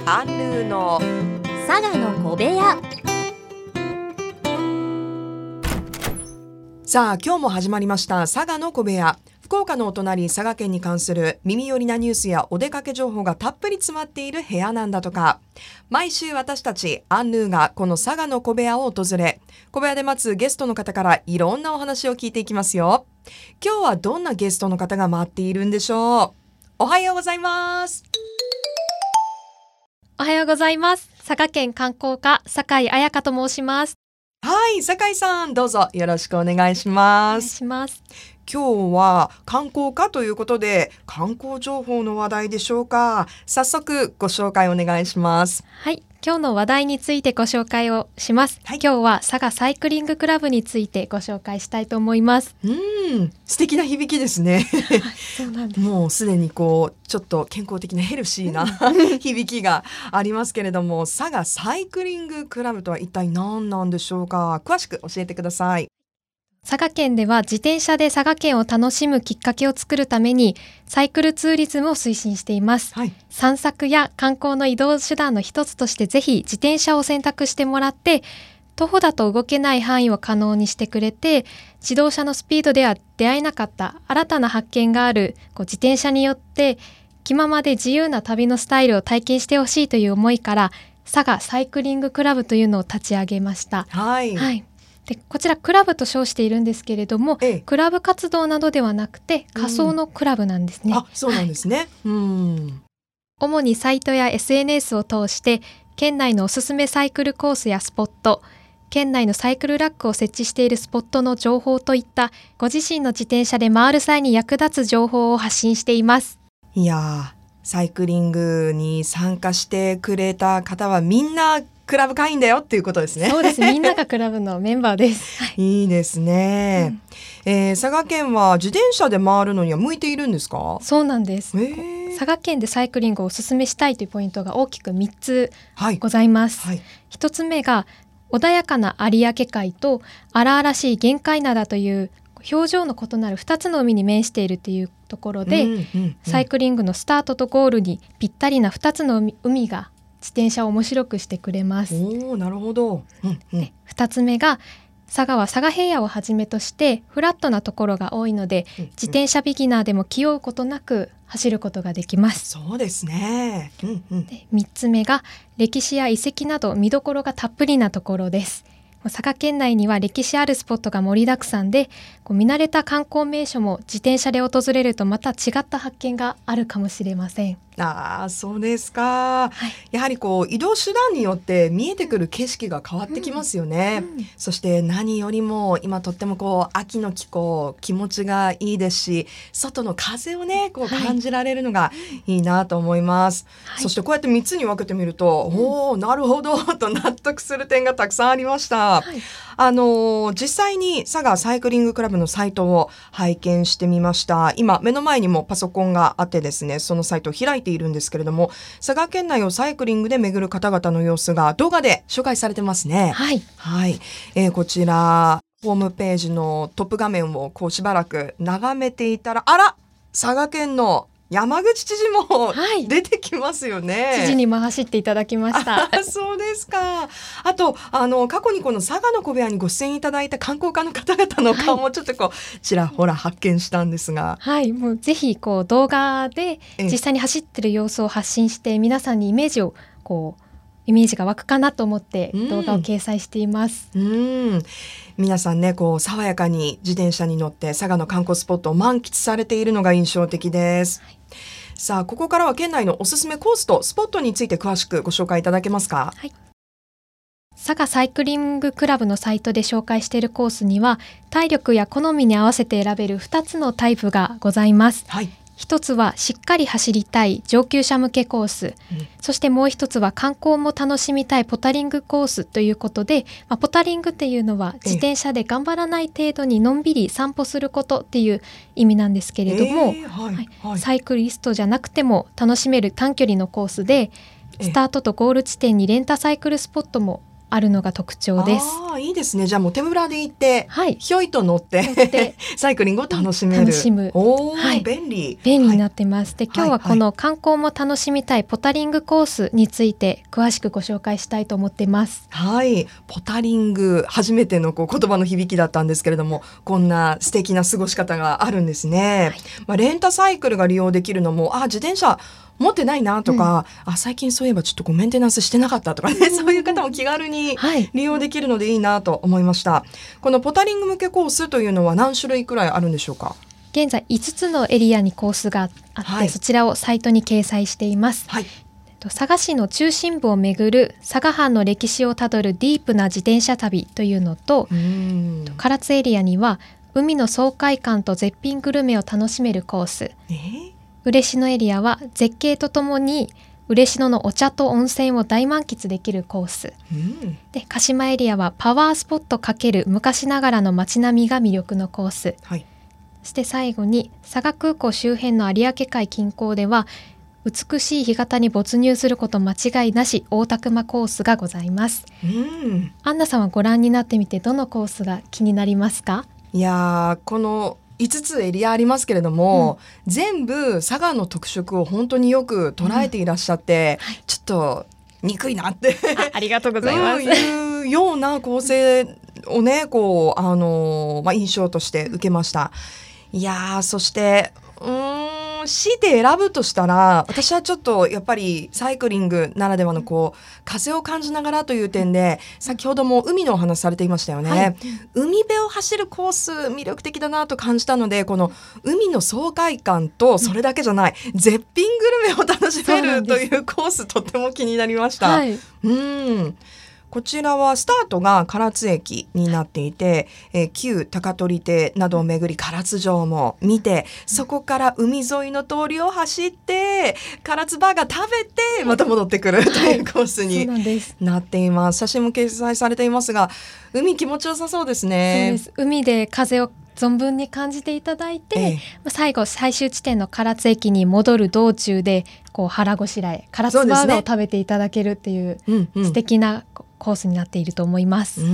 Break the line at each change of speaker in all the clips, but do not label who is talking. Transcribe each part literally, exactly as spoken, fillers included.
アンヌーの
佐賀の小部屋。
さあ今日も始まりました佐賀の小部屋。福岡のお隣佐賀県に関する耳寄りなニュースやお出かけ情報がたっぷり詰まっている部屋なんだとか。毎週私たちアンヌーがこの佐賀の小部屋を訪れ、小部屋で待つゲストの方からいろんなお話を聞いていきますよ。今日はどんなゲストの方が待っているんでしょう。おはようございます。
おはようございます。佐賀県観光課酒井彩香と申します。
はい、酒井さんどうぞよろしくお願いします。
お願いします。
今日は観光課ということで観光情報の話題でしょうか。早速ご紹介お願いします。
はい、今日の話題についてご紹介をします、はい、今日は佐賀サイクリングクラブについてご紹介したいと思います。
うん、素敵な響きですね。
そうなんです。
もうすでにこうちょっと健康的なヘルシーな響きがありますけれども、佐賀サイクリングクラブとは一体何なんでしょうか。詳しく教えてください。
佐賀県では自転車で佐賀県を楽しむきっかけを作るためにサイクルツーリズムを推進しています、はい、散策や観光の移動手段の一つとしてぜひ自転車を選択してもらって、徒歩だと動けない範囲を可能にしてくれて、自動車のスピードでは出会えなかった新たな発見があるこう自転車によって気ままで自由な旅のスタイルを体験してほしいという思いから佐賀サイクリングクラブというのを立ち上げました。
はい、はい
でこちらクラブと称しているんですけれども、ええ、クラブ活動などではなくて仮想のクラブなんですね、
うん、あ、そうなんですね、はい、うん
主にサイトや エスエヌエス を通して県内のおすすめサイクルコースやスポット、県内のサイクルラックを設置しているスポットの情報といったご自身の自転車で回る際に役立つ情報を発信しています。
いやー、サイクリングに参加してくれた方はみんなクラブ会員だよっていうことですね。
そうです、みんながクラブのメンバーです。
いいですね、うんえー、佐賀県は自転車で回るのには向いているんですか。
そうなんです、
えー、
佐賀県でサイクリングをおすすめしたいというポイントが大きくみっつございます、はいはい、ひとつめが穏やかな有明海と荒々しい玄界灘という表情の異なるふたつの海に面しているというところで、うんうんうん、サイクリングのスタートとゴールにぴったりなふたつの 海, 海が自転車を面白くしてくれます。
おー、なるほど、うんうん、
ふたつめが佐賀は佐賀平野をはじめとしてフラットなところが多いので、うんうん、自転車ビギナーでも気負うことなく走ることができます。
そうですね、うんうん、
でみっつめが歴史や遺跡など見どころがたっぷりなところです。佐賀県内には歴史あるスポットが盛りだくさんで、こう見慣れた観光名所も自転車で訪れるとまた違った発見があるかもしれません。
ああ、そうですか、はい、やはりこう移動手段によって見えてくる景色が変わってきますよね、うんうん、そして何よりも今とってもこう秋の気候気持ちがいいですし、外の風をねこう感じられるのがいいなと思います、はい、そしてこうやってみっつに分けてみると、うん、おー、なるほどと納得する点がたくさんありました、はい、あのー、実際に佐賀サイクリングクラブのサイトを拝見してみました。今目の前にもパソコンがあってですね、そのサイトを開いているんですけれども、佐賀県内をサイクリングで巡る方々の様子が動画で紹介されてますね。
はい、
はいえー、こちらホームページのトップ画面をこうしばらく眺めていたら、あら、佐賀県の山口知事も出てきますよね、
はい、知事にも走っていただきました。
そうですか。あとあの過去にこの佐賀の小部屋にご出演いただいた観光家の方々の顔もちょっとこう、はい、ちらほら発見したんですが、
はい、もうぜひこう動画で実際に走ってる様子を発信して皆さんにイメージをこうイメージが湧くかなと思って動画を掲載しています、
うんうん、皆さんねこう爽やかに自転車に乗って佐賀の観光スポットを満喫されているのが印象的です、はい、さあここからは県内のおすすめコースとスポットについて詳しくご紹介いただけますか。
はい、佐賀サイクリングクラブのサイトで紹介しているコースには体力や好みに合わせて選べるふたつのタイプがございます、はい、一つはしっかり走りたい上級者向けコース、うん、そしてもう一つは観光も楽しみたいポタリングコースということで、まあ、ポタリングっていうのは自転車で頑張らない程度にのんびり散歩することっていう意味なんですけれども、えーはいはい、サイクリストじゃなくても楽しめる短距離のコースで、スタートとゴール地点にレンタサイクルスポットもあるのが特徴です。
あ、いいですね。じゃあもう手ぶらで行って、
はい、
ひょいと乗ってサイクリングを楽しめる。
楽しむ。
おー、
はい、
便利。
便利になってます。はい、で今日はこの観光も楽しみたいポタリングコースについて詳しくご紹介したいと思っています。
はい、ポタリング、初めてのこう言葉の響きだったんですけれども、こんな素敵な過ごし方があるんですね。はい、まあ、レンタサイクルが利用できるのも、あ、自転車持ってないなとか、うん、あ、最近そういえばちょっとこうメンテナンスしてなかったとかね、そういう方も気軽に利用できるのでいいなと思いました。はい、このポタリング向けコースというのは何種類くらいあるんでしょうか？
現在いつつのエリアにコースがあって、はい、そちらをサイトに掲載しています。はい、佐賀市の中心部を巡る佐賀藩の歴史をたどるディープな自転車旅というのと、うん、唐津エリアには海の爽快感と絶品グルメを楽しめるコース、えー嬉野エリアは絶景とともに嬉野のお茶と温泉を大満喫できるコース、うん、で鹿島エリアはパワースポット×昔ながらの街並みが魅力のコース、はい、そして最後に佐賀空港周辺の有明海近郊では美しい干潟に没入すること間違いなし大田熊コースがございます、うん、アンナさんはご覧になってみてどのコースが気になりますか？
いやこのいつつエリアありますけれども、うん、全部佐賀の特色を本当によく捉えていらっしゃって、うんはい、ちょっと憎いなって
あ, ありがとうございます、
うん、いうような構成をねこう、あのーまあ、印象として受けました。いやーそしてうーん強いて選ぶとしたら私はちょっとやっぱりサイクリングならではのこう風を感じながらという点で先ほども海のお話されていましたよね、はい、海辺を走るコース魅力的だなと感じたのでこの海の爽快感とそれだけじゃない絶品グルメを楽しめるというコースとっても気になりました、はい、うんこちらはスタートが唐津駅になっていて、えー、旧高取邸などを巡り唐津城も見てそこから海沿いの通りを走って唐津バーガー食べてまた戻ってくるというコースになっています。写真も掲載されていますが海気持ちよさそうですね。
そうです。海で風を存分に感じていただいて、ええ、最後最終地点の唐津駅に戻る道中でこう腹ごしらえ唐津バーガーを食べていただけるっていう素敵なコースになっていると思います。
うん、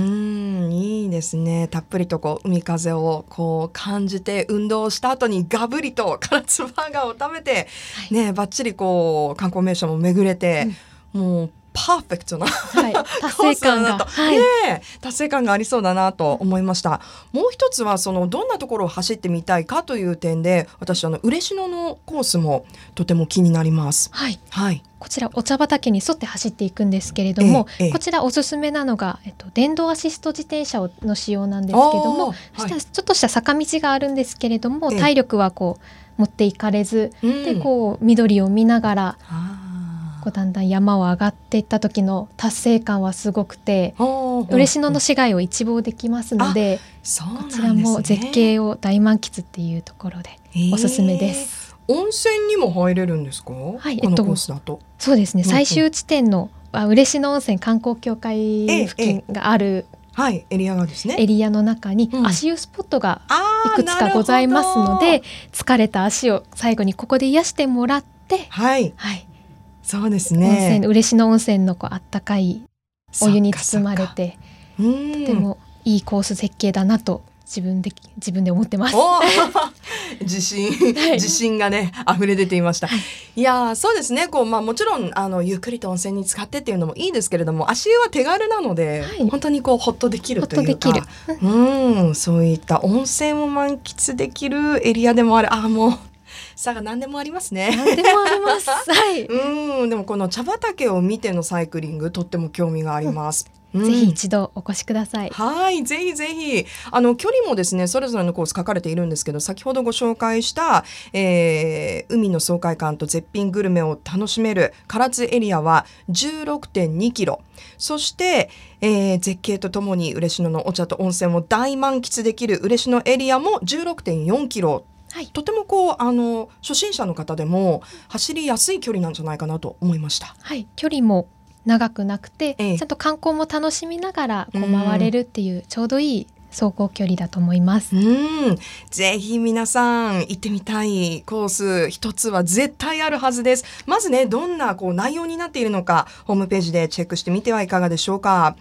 いいですね。たっぷりとこう海風をこう感じて運動した後にガブリと唐津バーガーを食べて、はい、ねバッチリこう観光名所も巡れて、うん、もうパーフェクトな、はい、達成感が、はいね、達成感がありそうだなと思いました。もう一つはそのどんなところを走ってみたいかという点で私あの嬉野のコースもとても気になります。はい、はい、
こちらお茶畑に沿って走っていくんですけれども、ええ、こちらおすすめなのが、えっと、電動アシスト自転車の使用なんですけども、はい、ちょっとした坂道があるんですけれども、え、体力はこう持っていかれず、うん、でこう緑を見ながらこうだんだん山を上がっていった時の達成感はすごくて嬉野の市街を一望できますので、
そうなんですね、
こちらも絶景を大満喫っていうところでおすすめです。
温泉にも入れるんですか？はい、このコースだと、
えっと、そうですね、うんうん、最終地点の嬉野温泉観光協会付近がある、ええええ
はい、エリアがですね
エリアの中に足湯スポットがいくつかございますので、うん、疲れた足を最後にここで癒してもらって、はいはい、
そうですね、
温泉嬉野温泉のこうあったかいお湯に包まれてとてもいいコース設計だなと自分で自分で思ってます。
自信、はい、自信がね溢れ出ていました、はい、いやそうですねこう、まあ、もちろんあのゆっくりと温泉に浸かってっていうのもいいですけれども足湯は手軽なので、はい、本当にこうホッとできるというか、うんそういった温泉を満喫できるエリアでもある。あもうさが何でもありますね。
何でもあります、はい、
うんでもこの茶畑を見てのサイクリングとっても興味があります、
うん、ぜひ一度お越しください。
はいぜひぜひあの距離もですねそれぞれのコース書かれているんですけど先ほどご紹介した、えー、海の爽快感と絶品グルメを楽しめる唐津エリアは じゅうろくてんにキロそして、えー、絶景とともに嬉野のお茶と温泉を大満喫できる嬉野エリアも じゅうろくてんよんキロはい、とてもこうあの初心者の方でも走りやすい距離なんじゃないかなと思いました。
はい、距離も長くなくて、ええ、ちゃんと観光も楽しみながらこう回れるっていうちょうどいい走行距離だと思います。
うんぜひ皆さん行ってみたいコース一つは絶対あるはずです。まずねどんなこう内容になっているのかホームページでチェックしてみてはいかがでしょうか。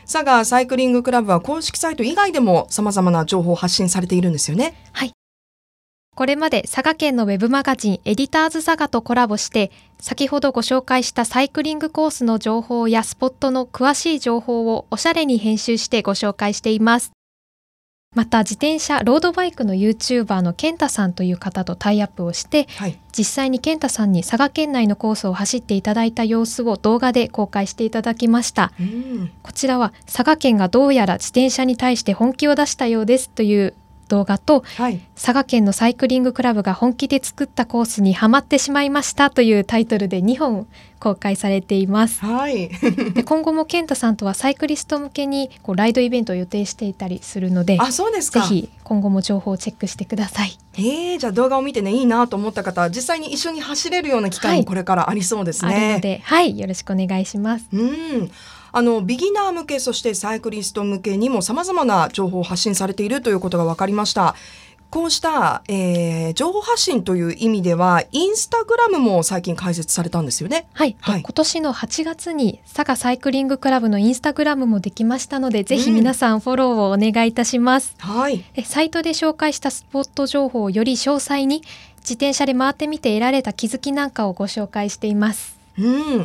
佐賀サイクリングクラブは公式サイト以外でも様々な情報を発信されているんですよね。
はい。これまで佐賀県のウェブマガジンエディターズ佐賀とコラボして、先ほどご紹介したサイクリングコースの情報やスポットの詳しい情報をおしゃれに編集してご紹介しています。また自転車ロードバイクの YouTuber の健太さんという方とタイアップをして、はい、実際に健太さんに佐賀県内のコースを走っていただいた様子を動画で公開していただきました。うん、こちらは佐賀県がどうやら自転車に対して本気を出したようですという動画と、はい、佐賀県のサイクリングクラブが本気で作ったコースにはまってしまいましたというタイトルでにほん公開されています。はい、で今後も健太さんとはサイクリスト向けにこうライドイベントを予定していたりするので、
あ、そうですか。
ぜひ今後も情報をチェックしてください。
えー、じゃあ動画を見てね、いいなと思った方、実際に一緒に走れるような機会もこれからありそうですね。
はい、あるので、はい、よろしくお願いします。
うん、あのビギナー向け、そしてサイクリスト向けにも様々な情報を発信されているということが分かりました。こうした、えー、情報発信という意味ではインスタグラムも最近開設されたんですよね。
はい、はい、今年のはちがつに佐賀サイクリングクラブのインスタグラムもできましたので、ぜひ皆さんフォローをお願いいたします。うん、はい、サイトで紹介したスポット情報をより詳細に自転車で回ってみて得られた気づきなんかをご紹介しています。
うん、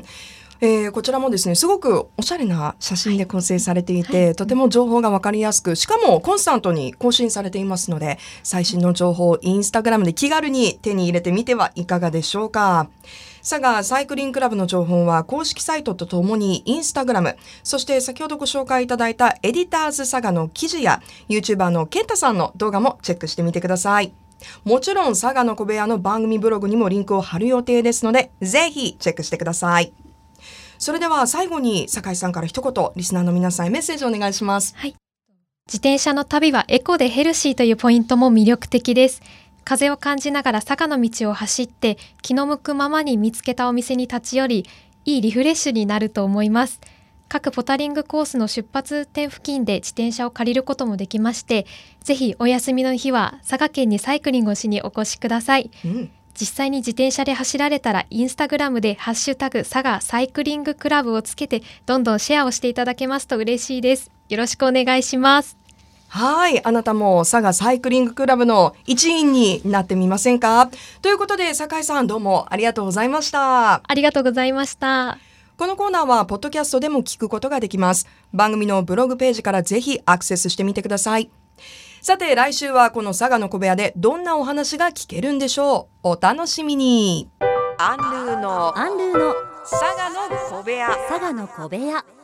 えー、こちらもですね、すごくおしゃれな写真で構成されていて、はいはい、とても情報が分かりやすく、しかもコンスタントに更新されていますので、最新の情報をインスタグラムで気軽に手に入れてみてはいかがでしょうか。佐賀サイクリングクラブの情報は公式サイトとともにインスタグラム、そして先ほどご紹介いただいたエディターズ佐賀の記事や YouTuber の健太さんの動画もチェックしてみてください。もちろん佐賀の小部屋の番組ブログにもリンクを貼る予定ですので、ぜひチェックしてください。それでは最後に酒井さんから一言、リスナーの皆さんへメッセージをお願いします。
はい、自転車の旅はエコでヘルシーというポイントも魅力的です。風を感じながら坂の道を走って、気の向くままに見つけたお店に立ち寄り、いいリフレッシュになると思います。各ポタリングコースの出発点付近で自転車を借りることもできまして、ぜひお休みの日は佐賀県にサイクリングをしにお越しください。うん、実際に自転車で走られたらインスタグラムでハッシュタグ佐賀サイクリングクラブをつけてどんどんシェアをしていただけますと嬉しいです。よろしくお願いします。
はい、あなたも佐賀サイクリングクラブの一員になってみませんか。ということで酒井さん、どうもありがとうございました。
ありがとうございました。
このコーナーはポッドキャストでも聞くことができます。番組のブログページからぜひアクセスしてみてください。さて来週はこの佐賀の小部屋でどんなお話が聞けるんでしょう。お楽しみに。アンルーの
アンルーの
佐賀の小部屋。
佐賀の小部屋。